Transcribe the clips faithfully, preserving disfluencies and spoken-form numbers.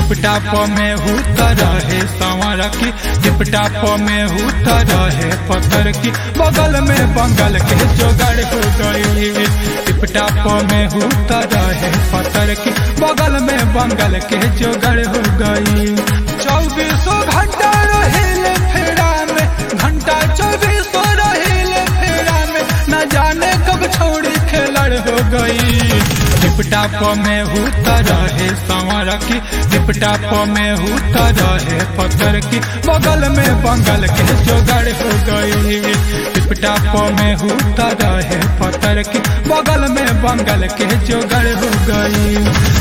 Tip-top में उतर रहे सांवर की, टिपटाप में उतर रहे पत्थर की, बगल में बंगल के जोगाड़ हो गई। टिपटाप में उतर रहे पत्थर की, बगल में बंगल के जोगाड़ हो गई। चौबीसों घंटा रहिले फेरा में, घंटा चौबीसों रहिले फेरा में, न जाने कब छोड़ी खेलड़ हो गई। टिपटाप में उतर रहे सांवर की, टिपटाप में उतर रहे पत्थर की, बगल में बंगल के जोगाड़ हो गई। टिपटाप में उतर रहे पत्थर की, बगल में बंगल के जोगाड़ हो गई।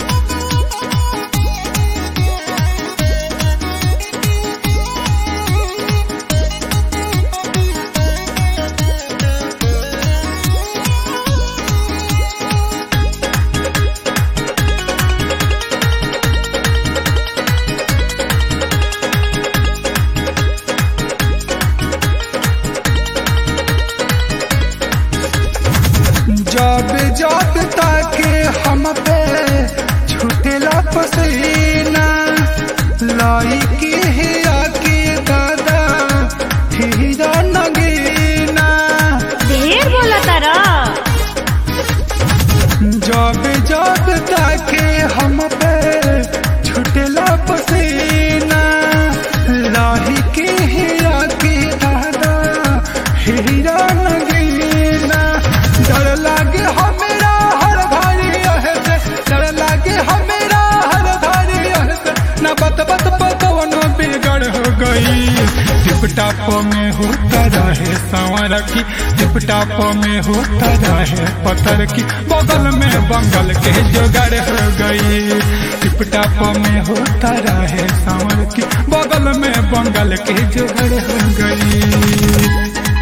जब जब ताके हम पे छूटेला पसीना, लाई की हिया की दादा हीरा नगीना। ढेर बोला तारा। जब जब ताके हम पे छूटेला पसीना, लाई की हिया की दादा हीरा नगीना। डर लागे हमेरा हर भारी से, डर लागे हमेरा हर भारी से, न बत बत पकवनो बिगड़ हो गई। टिपटाप में उतर रहे सांवर की, टिपटाप में उतर रहे पत्थर की, बगल में बंगल के जोगाड़ हो गई। टिपटाप में उतर रहे सांवर की, बगल में बंगल के जोगाड़ हो गई।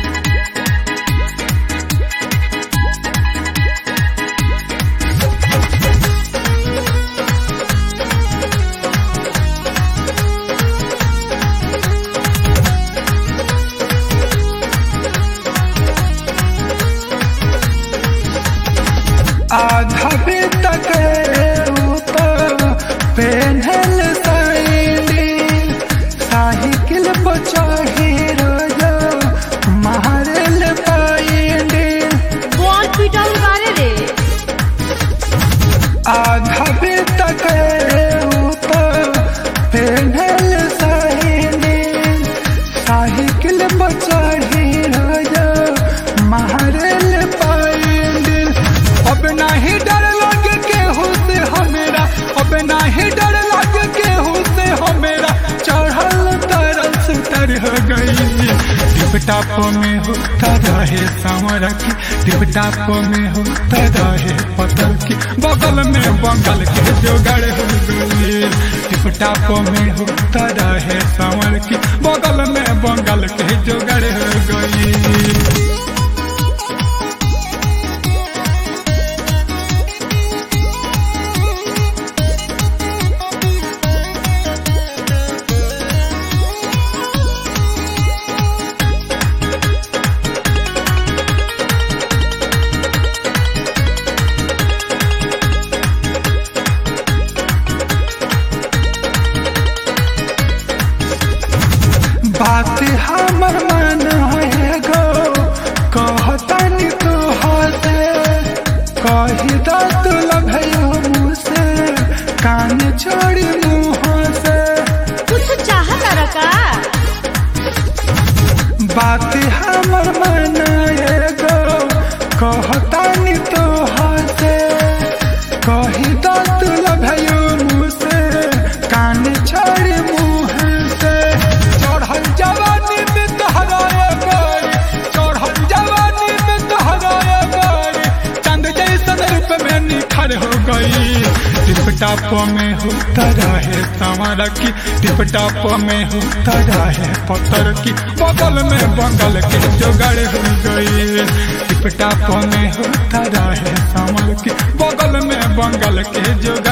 आधा भी तक ऊपर पेन्हल साइडिल, साइकिल बचाही रोजा मारल पाइडिल। कौन पीटल बारे रे? आधा भी तक ऊपर पेन्हल साइडिल, साइकिल बचाही रोजा मारल पाइडिल। अब नहीं डर लगे केहू से हमेरा, अब नहीं डर लगे केहू से हमेरा, चढ़ल तरल सुतर हो गई। टिपटाप में उतर रहे सांवर की, टिपटाप में उतर रहे पत्थर की, बगल में बंगल के जोगाड़ हो गई। टिपटाप में उतर रहे सांवर की, बगल में बंगल के जोगाड़ हो गई। बात हमर मन है गो कहतनी तू हसे, कही दा तू लभयो मुँह से, कान छोड़ी मुँह से। कुछ चाहता रखा? बात हमर मन है गो कहतनी तू हसे, कही दा तू लभयो मुँह से, कान छोड़ी मुँह से। चढ़ल जवानी में तहराए गई, चढ़ल जवानी में तहराए गई, चंद जैसन रूप में निखर हो गई। टिपटाप में उतर रहे सांवर की, टिपटाप में उतर रहे पत्थर की, बगल में बंगल के जोगाड़ हो गई। टिपटाप में उतर रहे सांवर की, बगल में बंगल के जोगाड़